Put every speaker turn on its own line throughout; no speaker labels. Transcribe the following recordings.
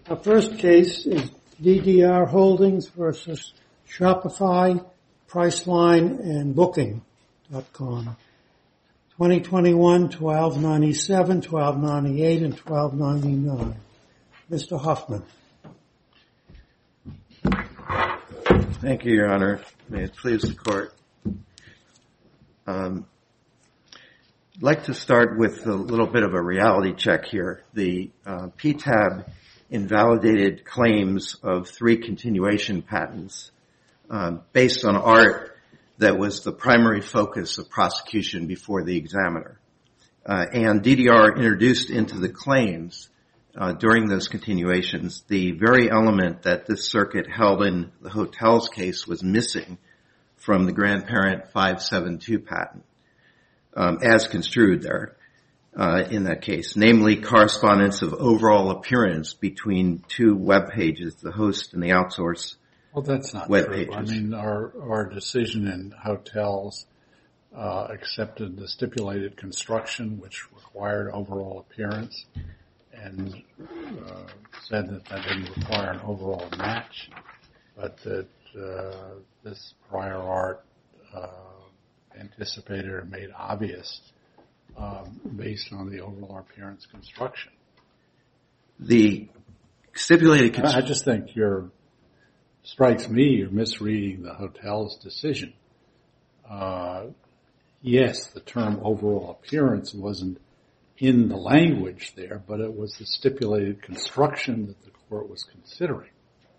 Our first case is DDR Holdings versus Shopify, Priceline, and Booking.com. 2021-1297, 1298, and 1299. Mr. Hoffman.
Thank you, Your Honor. May it please the Court. I'd like to start with a little bit of a reality check here. The PTAB invalidated claims of 3 continuation patents based on art that was the primary focus of prosecution before the examiner. And DDR introduced into the claims during those continuations the very element that this circuit held in the hotels case was missing from the grandparent 572 patent as construed there. In that case, namely correspondence of overall appearance between 2 web pages, the host and the outsource.
Well, that's not
web
true.
pages.
I mean, our decision in hotels accepted the stipulated construction, which required overall appearance, and said that didn't require an overall match, but that this prior art anticipated or made obvious based on the overall appearance construction.
The stipulated
I just think strikes me you're misreading the hotel's decision. Yes, the term overall appearance wasn't in the language there, but it was the stipulated construction that the court was considering.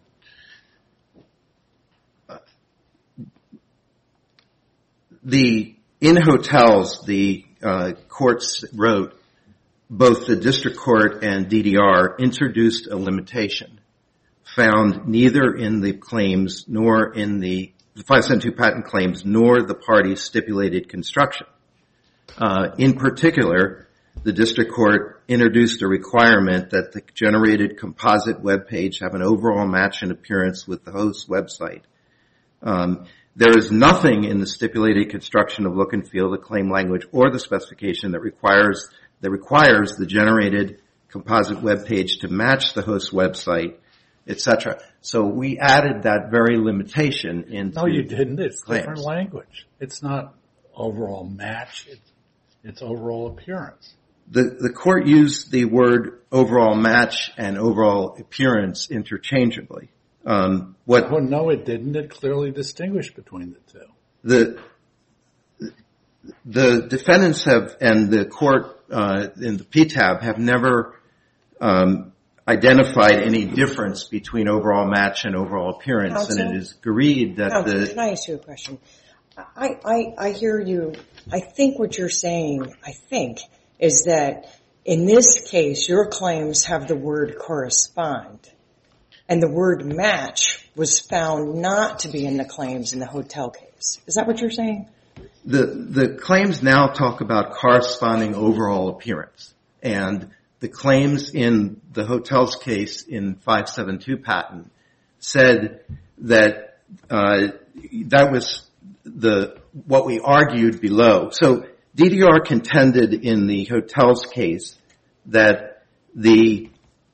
In hotels, the courts wrote, both the district court and DDR introduced a limitation found neither in the claims nor in the 572 patent claims nor the party's stipulated construction. In particular, the district court introduced a requirement that the generated composite web page have an overall match in appearance with the host website. There is nothing in the stipulated construction of look and feel, the claim language, or the specification that requires the generated composite web page to match the host website, etc. So we added that very limitation into.
No, you didn't. It's
claims.
Different language. It's not overall match. It's overall appearance.
The court used the word overall match and overall appearance interchangeably.
No, it didn't. It clearly distinguished between the two.
The defendants have, and the court in the PTAB have never identified any difference between overall match and overall appearance,
Counsel?
and it is agreed that
Can I ask you a question? I hear you. I think what you're saying, is that in this case, your claims have the word correspond. And the word match was found not to be in the claims in the hotel case. Is that what you're saying?
The claims now talk about corresponding overall appearance. And the claims in the hotels case in 572 patent said that that was what we argued below. So DDR contended in the hotels case that the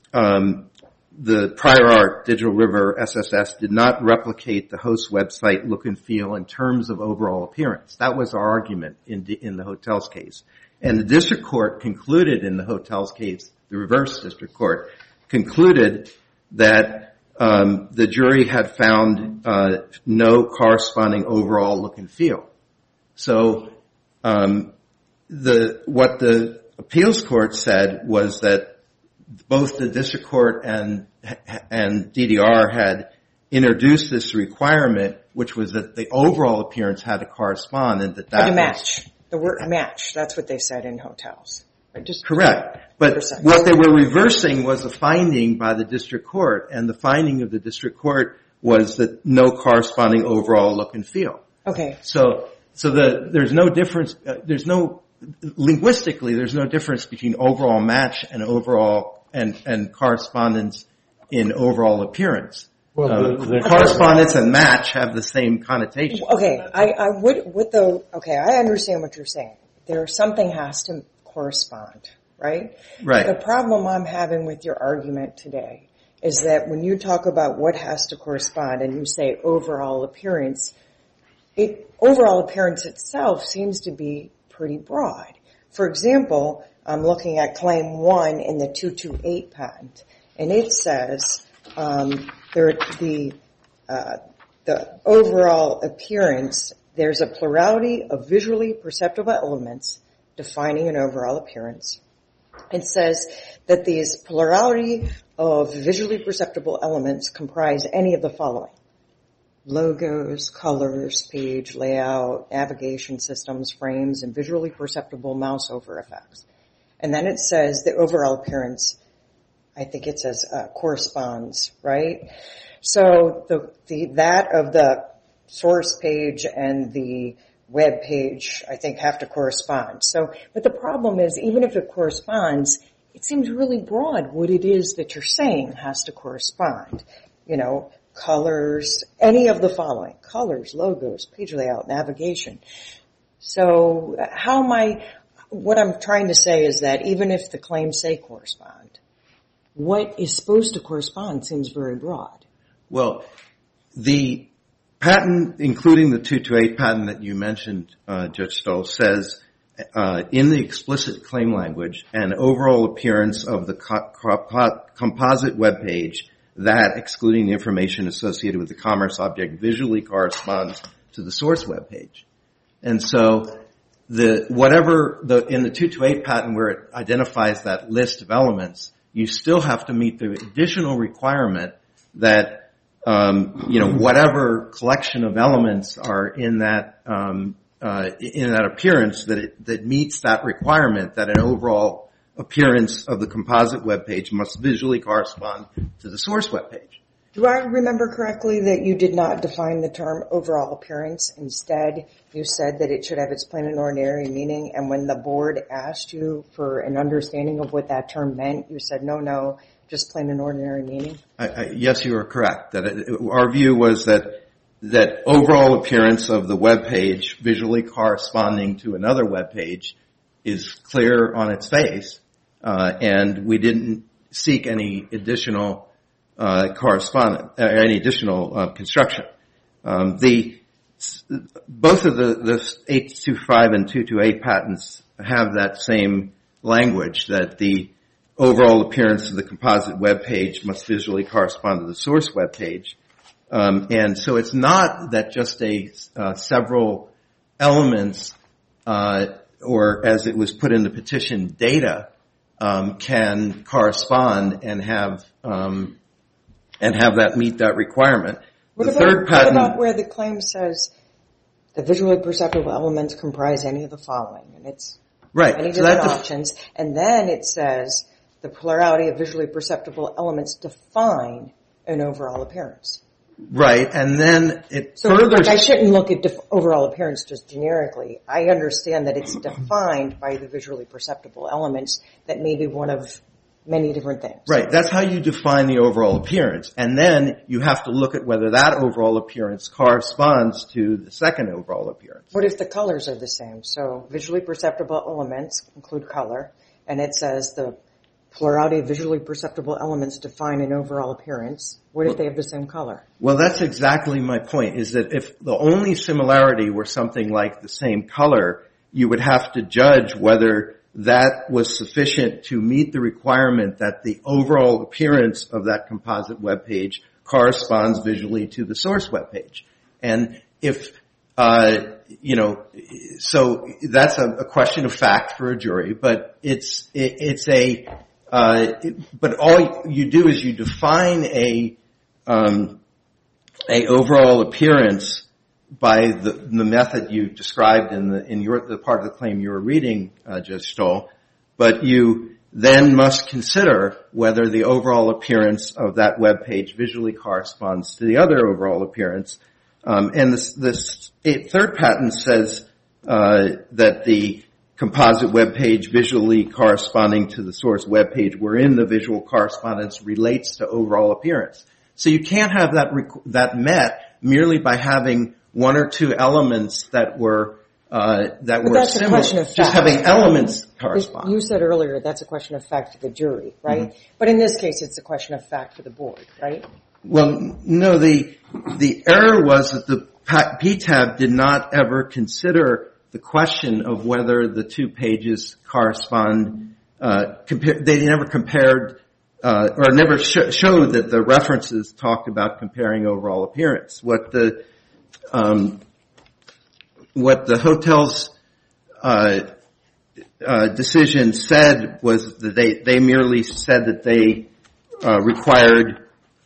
prior art Digital River SSS did not replicate the host website look and feel in terms of overall appearance. That was our argument in the hotels case. And the district court concluded in the hotels case, the reverse district court, concluded that the jury had found no corresponding overall look and feel. So what the appeals court said was that both the district court and DDR had introduced this requirement, which was that the overall appearance had to correspond, and that was
match. The word match. That's what they said in hotels.
Correct. But what they were reversing was a finding by the district court, and the finding of the district court was that no corresponding overall look and feel.
Okay.
So there's no difference. Linguistically, there's no difference between overall match and overall and correspondence in overall appearance.
Well,
correspondence and match have the same connotation.
Okay, I understand what you're saying. Something has to correspond, right?
Right.
The problem I'm having with your argument today is that when you talk about what has to correspond and you say overall appearance, overall appearance itself seems to be pretty broad. For example, I'm looking at Claim 1 in the 228 patent, and it says the overall appearance, there's a plurality of visually perceptible elements defining an overall appearance. It says that these plurality of visually perceptible elements comprise any of the following: logos, colors, page layout, navigation systems, frames, and visually perceptible mouse over effects. And then it says the overall appearance, I think it says corresponds, right? So that of the source page and the web page, I think, have to correspond. So, but the problem is, even if it corresponds, it seems really broad what it is that you're saying has to correspond. You know, colors, any of the following: colors, logos, page layout, navigation. So what I'm trying to say is that even if the claims say correspond, what is supposed to correspond seems very broad.
Well, the patent, including the 228 patent that you mentioned, Judge Stoll, says in the explicit claim language, an overall appearance of the composite web page that, excluding the information associated with the commerce object, visually corresponds to the source web page. And so in the 228 patent where it identifies that list of elements, you still have to meet the additional requirement that whatever collection of elements are in that appearance, that meets that requirement, that an overall appearance of the composite web page must visually correspond to the source web page.
Do I remember correctly that you did not define the term overall appearance? Instead, you said that it should have its plain and ordinary meaning, and when the board asked you for an understanding of what that term meant, you said, no, just plain and ordinary meaning?
Yes, you are correct. Our view was that overall appearance of the web page visually corresponding to another web page is clear on its face, and we didn't seek any additional construction. Both of the 825 and 228 patents have that same language, that the overall appearance of the composite web page must visually correspond to the source web page. And so it's not that just several elements, or as it was put in the petition, data, can correspond and have that meet that requirement.
What about where the claim says the visually perceptible elements comprise any of the following, and it's
right.
Any different options, and then it says the plurality of visually perceptible elements define an overall appearance.
Right, and then it further...
I shouldn't look at overall appearance just generically. I understand that it's defined by the visually perceptible elements that may be one of many different things.
Right, that's how you define the overall appearance. And then you have to look at whether that overall appearance corresponds to the second overall appearance.
What if the colors are the same? So visually perceptible elements include color, and it says the plurality of visually perceptible elements define an overall appearance. What if they have the same color?
Well, that's exactly my point, is that if the only similarity were something like the same color, you would have to judge whether that was sufficient to meet the requirement that the overall appearance of that composite web page corresponds visually to the source web page. And if, so that's a question of fact for a jury, but but all you do is you define a overall appearance by the method you described in the part of the claim you were reading, Judge Stoll, but you then must consider whether the overall appearance of that web page visually corresponds to the other overall appearance. And this third patent says that the composite web page visually corresponding to the source web page wherein the visual correspondence relates to overall appearance. So you can't have that met merely by having one or two elements that were that were
that's a
similar,
question of
just
fact.
having elements correspond.
You said earlier that's a question of fact to the jury, right? Mm-hmm. But in this case, it's a question of fact to the board, right?
Well, no, the error was that the PTAB did not ever consider the question of whether the 2 pages correspond. They never compared or never showed that the references talked about comparing overall appearance. What the hotel's decision said was that they merely said that they required.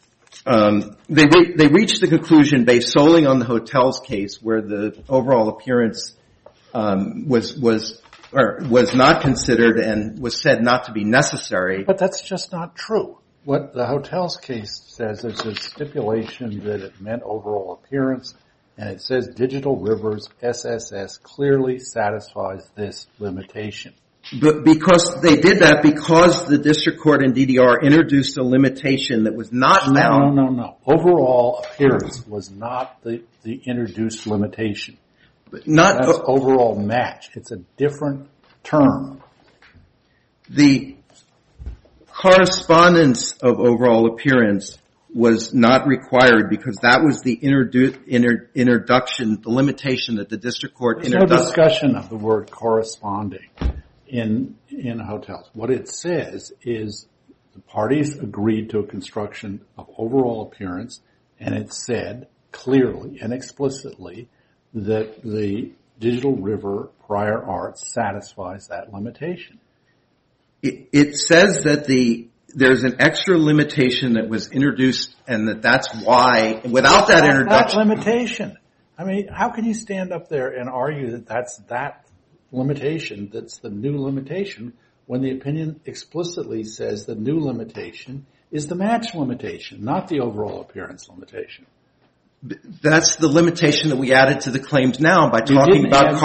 They reached the conclusion based solely on the hotel's case, where the overall appearance was not considered and was said not to be necessary.
But that's just not true. What the hotel's case says is a stipulation that it meant overall appearance, and it says Digital River's SSS clearly satisfies this limitation.
But because they did that, because the district court and DDR introduced a limitation that was not found.
No. Overall appearance was not the introduced limitation. That's overall match. It's a different term.
The correspondence of overall appearance was not required because that was the introduction, the limitation that the district court introduced.
There's no discussion of the word corresponding in hotels. What it says is the parties agreed to a construction of overall appearance, and it said clearly and explicitly that the Digital River prior art satisfies that limitation.
It says that there's an extra limitation that was introduced, and that's why, without that introduction.
That limitation. I mean, how can you stand up there and argue that that's that limitation, that's the new limitation, when the opinion explicitly says the new limitation is the match limitation, not the overall appearance limitation?
That's the limitation that we added to the claims now by talking about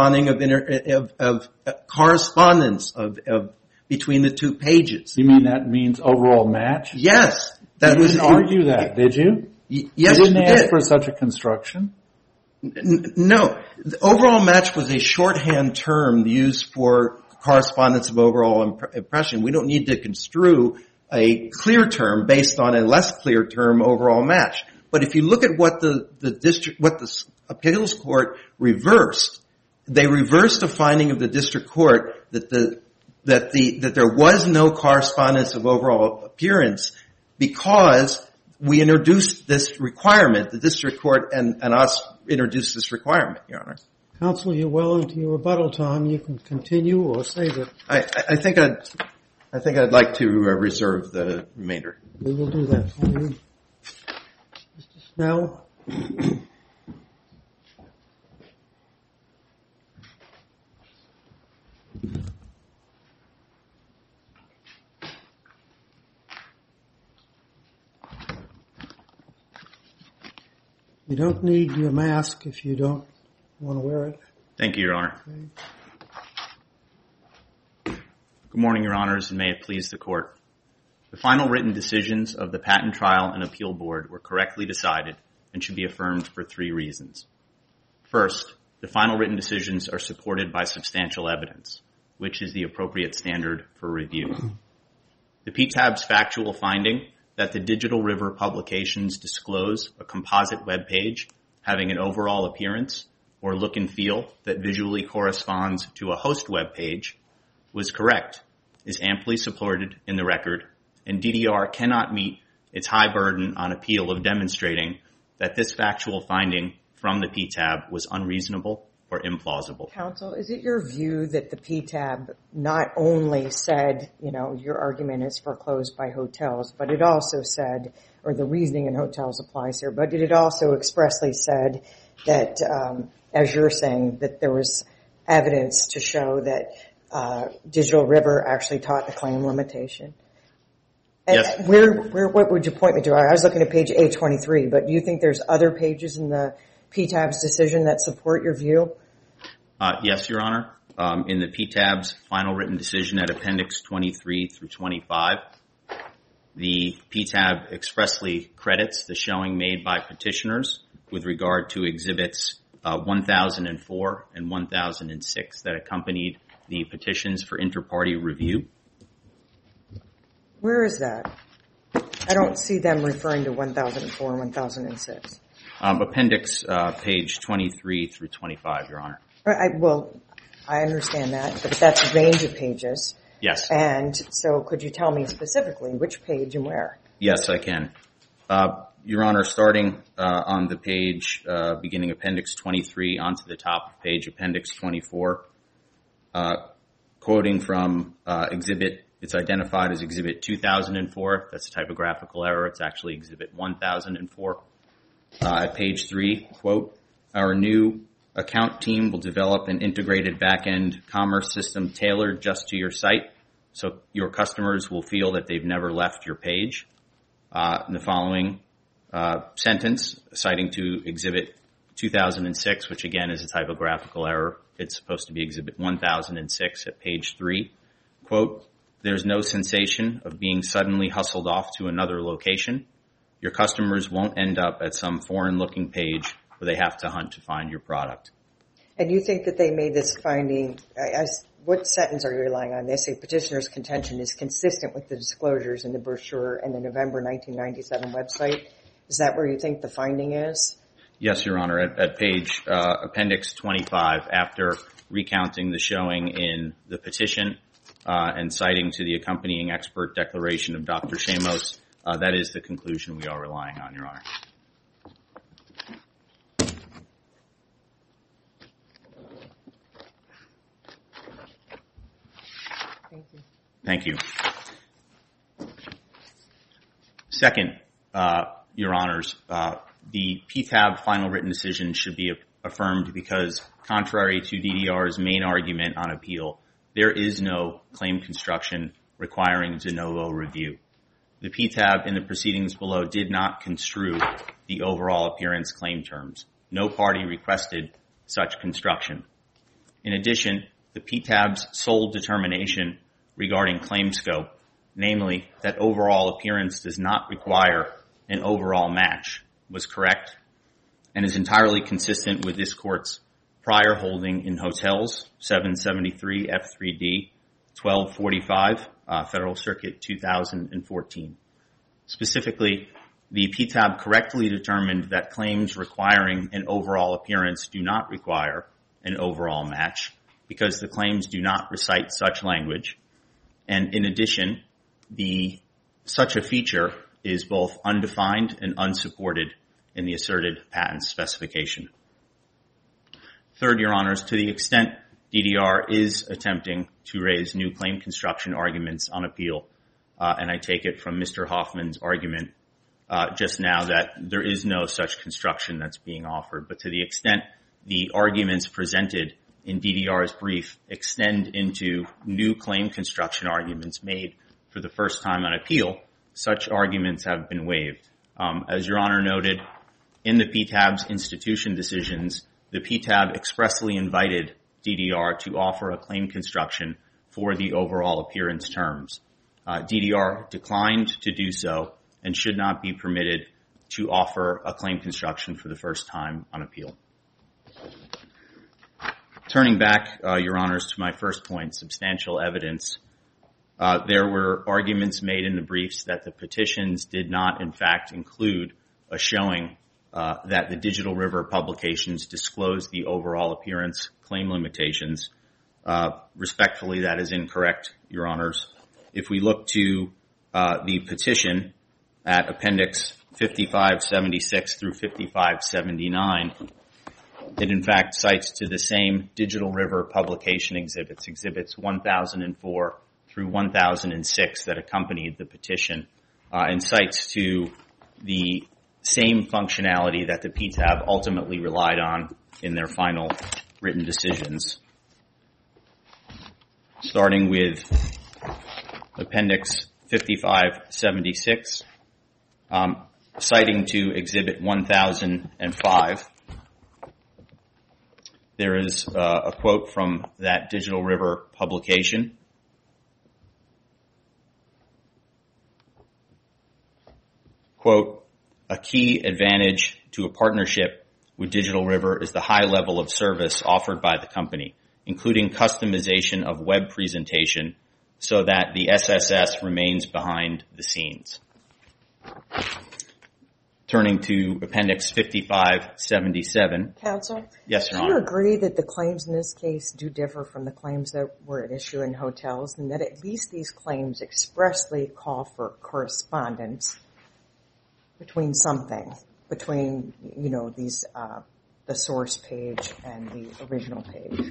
correspondence between the 2 pages.
You mean that means overall match?
Yes.
You didn't argue that, did you?
Yes,
you didn't ask for such a construction?
No. The overall match was a shorthand term used for correspondence of overall impression. We don't need to construe a clear term based on a less clear term, overall match. But if you look at what the appeals court reversed, they reversed the finding of the district court that there was no correspondence of overall appearance because we introduced this requirement. The district court and us introduced this requirement, Your Honor.
Counsel, you're well into your rebuttal time. You can continue or save it.
I think I'd like to reserve the remainder.
We will do that for you. Mr. Snell. You don't need your mask if you don't want to wear it.
Thank you, Your Honor.
Okay.
Good morning, Your Honors, and may it please the Court. The final written decisions of the Patent Trial and Appeal Board were correctly decided and should be affirmed for 3 reasons. First, the final written decisions are supported by substantial evidence, which is the appropriate standard for review. The PTAB's factual finding that the Digital River publications disclose a composite web page having an overall appearance or look and feel that visually corresponds to a host web page was correct, is amply supported in the record, and DDR cannot meet its high burden on appeal of demonstrating that this factual finding from the PTAB was unreasonable or implausible.
Counsel, is it your view that the PTAB not only said, your argument is foreclosed by hotels, but it also said, or the reasoning in hotels applies here, but it also expressly said that, as you're saying, that there was evidence to show that Digital River actually taught the claim limitation?
Yes.
What would you point me to? I was looking at page 823, but do you think there's other pages in the PTAB's decision that support your view?
Yes, Your Honor. In the PTAB's final written decision at Appendix 23 through 25, the PTAB expressly credits the showing made by petitioners with regard to Exhibits 1004 and 1006 that accompanied the petitions for inter-party review.
Where is that? I don't see them referring to 1004 and 1006.
Appendix page 23 through 25, Your Honor.
I understand that, but that's a range of pages.
Yes.
And so could you tell me specifically which page and where?
Yes, I can. Your Honor, starting on the page beginning Appendix 23 onto the top of page Appendix 24, quoting from Exhibit, it's identified as Exhibit 2004. That's a typographical error. It's actually Exhibit 1004. At page 3, quote, our new account team will develop an integrated back-end commerce system tailored just to your site, so your customers will feel that they've never left your page. In the following sentence, citing to Exhibit 2006, which again is a typographical error, it's supposed to be Exhibit 1006 at page 3, quote, there's no sensation of being suddenly hustled off to another location. Your customers won't end up at some foreign-looking page where they have to hunt to find your product.
And you think that they made this finding, what sentence are you relying on? They say petitioner's contention is consistent with the disclosures in the brochure and the November 1997 website. Is that where you think the finding is?
Yes, Your Honor. At page Appendix 25, after recounting the showing in the petition and citing to the accompanying expert declaration of Dr. Shamos, that is the conclusion we are relying on, Your Honor. Thank you. Second, Your Honors, the PTAB final written decision should be affirmed because, contrary to DDR's main argument on appeal, there is no claim construction requiring de novo review. The PTAB in the proceedings below did not construe the overall appearance claim terms. No party requested such construction. In addition, the PTAB's sole determination regarding claim scope, namely that overall appearance does not require an overall match, was correct and is entirely consistent with this court's prior holding in Hotels 773 F3D 1245 Federal Circuit 2014. Specifically, the PTAB correctly determined that claims requiring an overall appearance do not require an overall match because the claims do not recite such language. And in addition, such a feature is both undefined and unsupported in the asserted patent specification. Third, Your Honors, to the extent DDR is attempting to raise new claim construction arguments on appeal, and I take it from Mr. Hoffman's argument just now that there is no such construction that's being offered, but to the extent the arguments presented in DDR's brief extend into new claim construction arguments made for the first time on appeal, such arguments have been waived. As Your Honor noted, in the PTAB's institution decisions, the PTAB expressly invited DDR to offer a claim construction for the overall appearance terms. DDR declined to do so and should not be permitted to offer a claim construction for the first time on appeal. Turning back, Your Honors, to my first point, substantial evidence, there were arguments made in the briefs that the petitions did not, in fact, include a showing that the Digital River publications disclosed the overall appearance claim limitations. Respectfully, that is incorrect, Your Honors. If we look to the petition at Appendix 5576 through 5579, it in fact cites to the same Digital River publication exhibits, Exhibits 1004 through 1006 that accompanied the petition, and cites to the same functionality that the PTAB ultimately relied on in their final written decisions. Starting with Appendix 5576, citing to Exhibit 1005, there is a quote from that Digital River publication. Quote, a key advantage to a partnership with Digital River is the high level of service offered by the company, including customization of web presentation so that the SSS remains behind the scenes. Turning to Appendix 5577.
Counsel?
Yes, Your
Do you
Honor.
agree that the claims in this case do differ from the claims that were at issue in hotels, and that at least these claims expressly call for correspondence between something, between, these, the source page and the original page?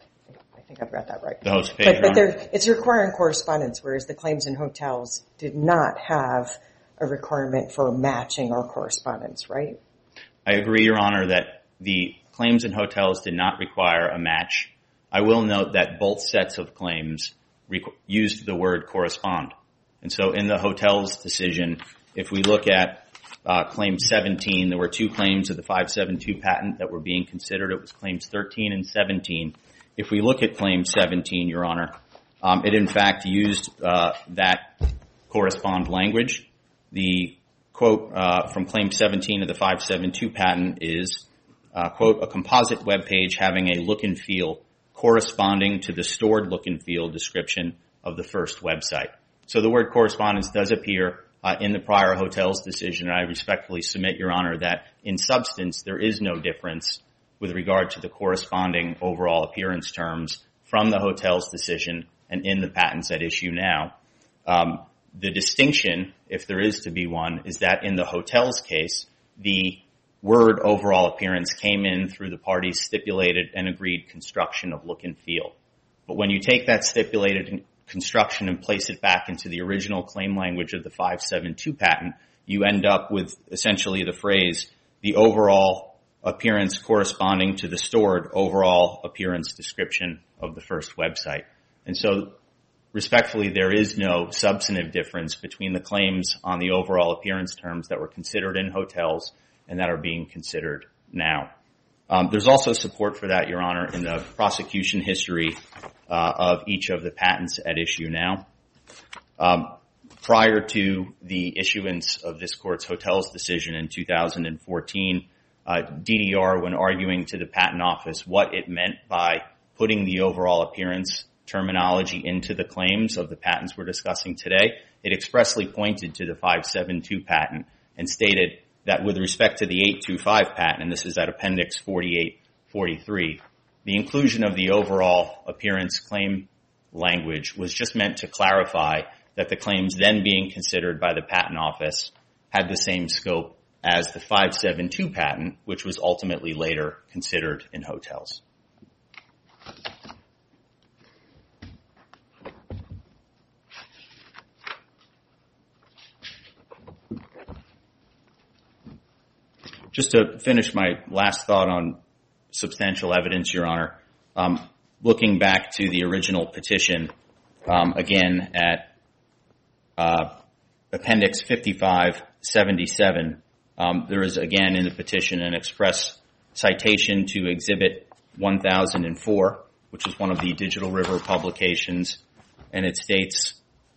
I think I've got that right.
The host page,
But
Your Honor.
it's requiring correspondence, whereas the claims in hotels did not have a requirement for matching or correspondence, right?
I agree, Your Honor, that the claims in hotels did not require a match. I will note that both sets of claims used the word correspond. And so in the hotels decision, if we look at Claim 17, there were two claims of the 572 patent that were being considered. It was Claims 13 and 17. If we look at Claim 17, Your Honor, it in fact used that correspond language. The quote from Claim 17 of the 572 patent is, quote, a composite web page having a look and feel corresponding to the stored look and feel description of the first website. So the word correspondence does appear in the prior hotels decision, and I respectfully submit, Your Honor, that in substance there is no difference with regard to the corresponding overall appearance terms from the hotels decision and in the patents at issue now. The distinction, if there is to be one, is that in the hotels case, the word overall appearance came in through the parties' stipulated and agreed construction of look and feel. But when you take that stipulated construction and place it back into the original claim language of the 572 patent, you end up with essentially the phrase, the overall appearance corresponding to the stored overall appearance description of the first website. And so, respectfully, there is no substantive difference between the claims on the overall appearance terms that were considered in hotels and that are being considered now. There's also support for that, Your Honor, in the prosecution history of each of the patents at issue now. Prior to the issuance of this court's hotels decision in 2014, DDR, when arguing to the patent office what it meant by putting the overall appearance terminology into the claims of the patents we're discussing today, it expressly pointed to the 572 patent and stated that with respect to the 825 patent, and this is at Appendix 4843, the inclusion of the overall appearance claim language was just meant to clarify that the claims then being considered by the patent office had the same scope as the 572 patent, which was ultimately later considered in hotels. Just to finish my last thought on substantial evidence, Your Honor, looking back to the original petition, again at Appendix 5577, there is again in the petition an express citation to Exhibit 1004, which is one of the Digital River publications, and it states,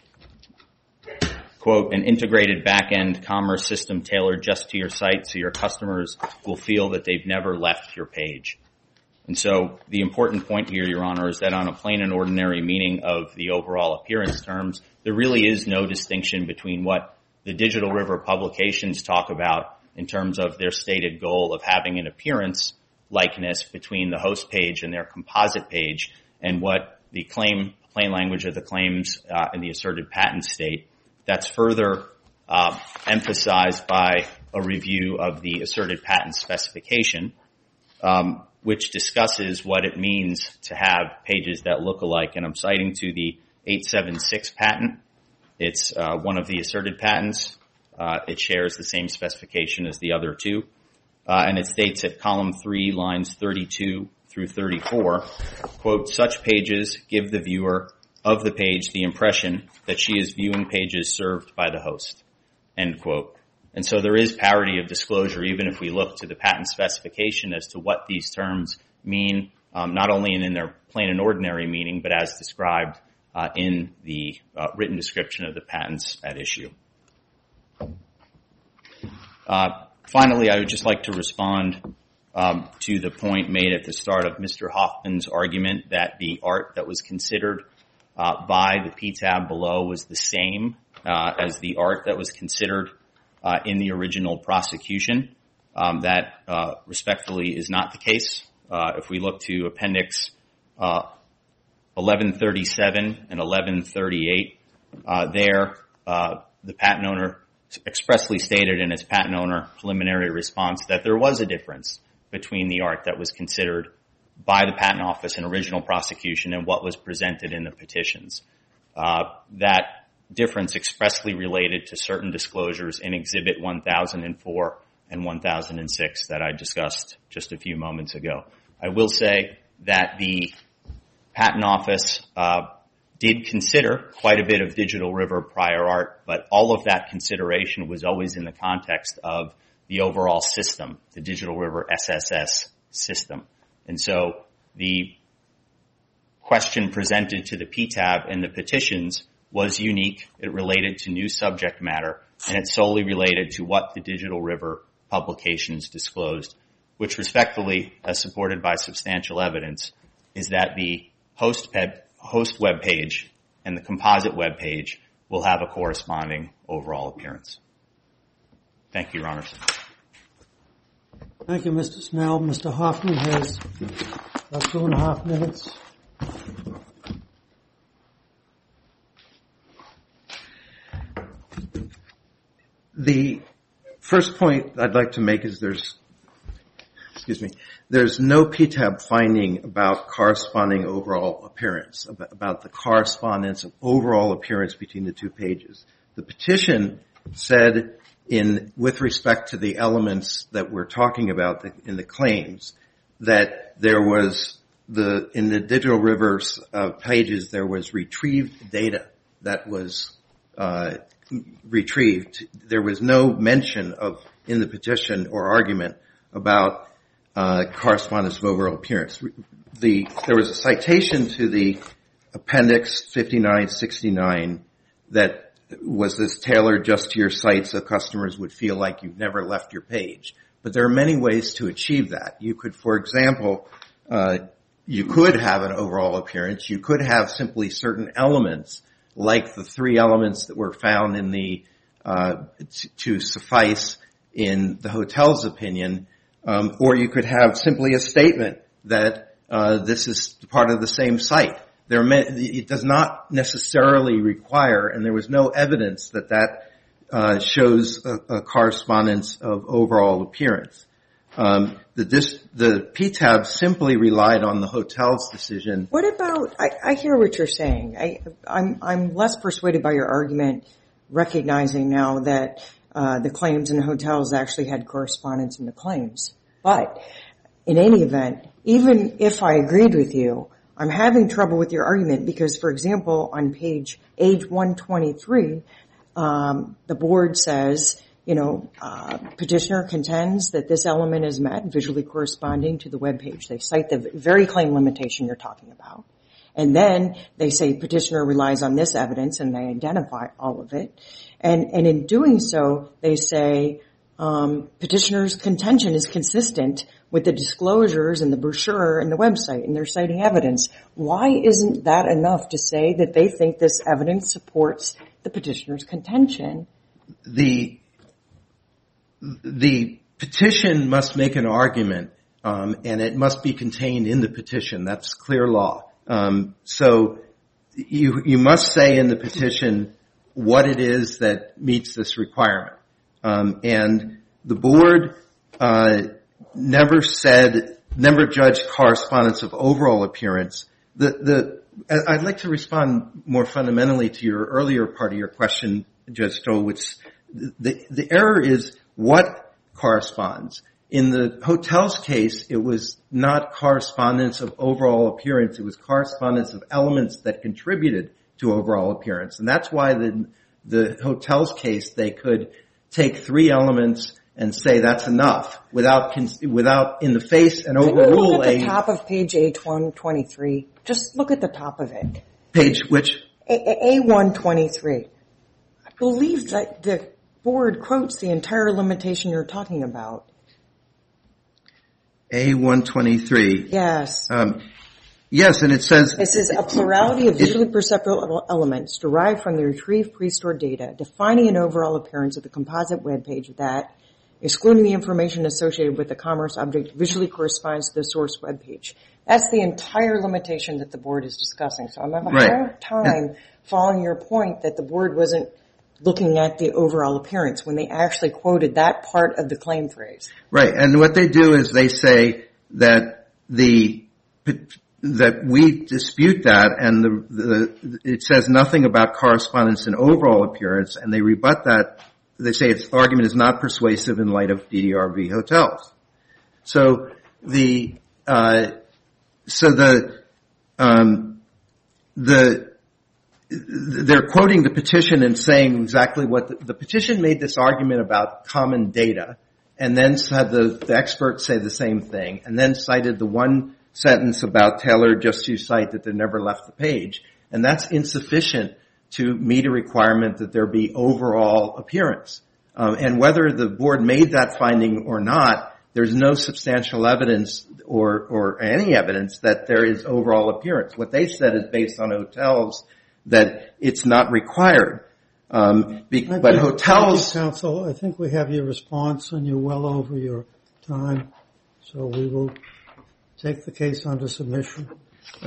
quote, an integrated back-end commerce system tailored just to your site so your customers will feel that they've never left your page. And so the important point here, Your Honor, is that on a plain and ordinary meaning of the overall appearance terms, there really is no distinction between what the Digital River publications talk about in terms of their stated goal of having an appearance likeness between the host page and their composite page and what the plain language of the claims in the asserted patent state. That's further emphasized by a review of the asserted patent specification, which discusses what it means to have pages that look alike. And I'm citing to the 876 patent. It's one of the asserted patents. It shares the same specification as the other two. And it states at column 3, lines 32 through 34, quote, such pages give the viewer of the page the impression that she is viewing pages served by the host, end quote. And so there is parity of disclosure even if we look to the patent specification as to what these terms mean, not only in their plain and ordinary meaning, but as described in the written description of the patents at issue. Finally, I would just like to respond to the point made at the start of Mr. Hoffman's argument that the art that was considered by the PTAB below was the same as the art that was considered in the original prosecution. That respectfully is not the case. If we look to Appendix 1137 and 1138, the patent owner expressly stated in his patent owner preliminary response that there was a difference between the art that was considered by the Patent Office in original prosecution and what was presented in the petitions. That difference expressly related to certain disclosures in Exhibit 1004 and 1006 that I discussed just a few moments ago. I will say that the Patent Office did consider quite a bit of Digital River prior art, but all of that consideration was always in the context of the overall system, the Digital River SSS system. And so the question presented to the PTAB in the petitions was unique. It related to new subject matter, and it solely related to what the Digital River publications disclosed, which respectfully, as supported by substantial evidence, is that the host web page and the composite web page will have a corresponding overall appearance. Thank you, Your Honors.
Thank you, Mr. Snell. Mr. Hoffman has about 2.5 minutes.
The first point I'd like to make is there's no PTAB finding about corresponding overall appearance, about the correspondence of overall appearance between the two pages. The petition said with respect to the elements that we're talking about in the claims, that there was in the Digital River's pages, there was retrieved data that was retrieved. There was no mention in the petition or argument about correspondence of overall appearance. There was a citation to the Appendix 5969 that was this tailored just to your site so customers would feel like you've never left your page. But there are many ways to achieve that. You could, for example, you could have an overall appearance. You could have simply certain elements, like the 3 elements that were found in to suffice in the hotel's opinion, or you could have simply a statement that this is part of the same site. It does not necessarily require, and there was no evidence that shows a correspondence of overall appearance. The PTAB simply relied on the hotel's decision.
What about, I hear what you're saying. I'm less persuaded by your argument, recognizing now that the claims in hotels actually had correspondence in the claims. But in any event, even if I agreed with you, I'm having trouble with your argument because, for example, on page A123, the board says, petitioner contends that this element is met, visually corresponding to the web page. They cite the very claim limitation you're talking about. And then they say petitioner relies on this evidence, and they identify all of it. And in doing so, they say petitioner's contention is consistent with the disclosures and the brochure and the website, and they're citing evidence. Why isn't that enough to say that they think this evidence supports the petitioner's contention?
The petition must make an argument, and it must be contained in the petition. That's clear law. So you must say in the petition what it is that meets this requirement. And the board never judged correspondence of overall appearance. I'd like to respond more fundamentally to your earlier part of your question, Judge Stoll, which the error is what corresponds. In the hotel's case, it was not correspondence of overall appearance. It was correspondence of elements that contributed to overall appearance. And that's why the hotel's case, they could take 3 elements and say that's enough without in the face and overrule
Look at the top of page A123. Just look at the top of it.
Page which?
A123. I believe that the board quotes the entire limitation you're talking about.
A123.
Yes.
Yes, and it says...
This is a plurality of visually perceptible elements derived from the retrieved pre-stored data, defining an overall appearance of the composite web page that, excluding the information associated with the commerce object, visually corresponds to the source web page. That's the entire limitation that the board is discussing. So I'm having a hard time following your point that the board wasn't looking at the overall appearance when they actually quoted that part of the claim phrase.
Right, and what they do is they say that that we dispute that, and it says nothing about correspondence and overall appearance, and they rebut that. They say its argument is not persuasive in light of DDR v. Hotels. So they're quoting the petition and saying exactly what the petition made this argument about common data, and then had the experts say the same thing, and then cited the one sentence about Taylor just to cite that they never left the page, and that's insufficient to meet a requirement that there be overall appearance. And whether the board made that finding or not, there's no substantial evidence or any evidence that there is overall appearance. What they said is based on Hotels that it's not required. But Hotels...
Thank you, counsel. I think we have your response, and you're well over your time, so we will take the case under submission.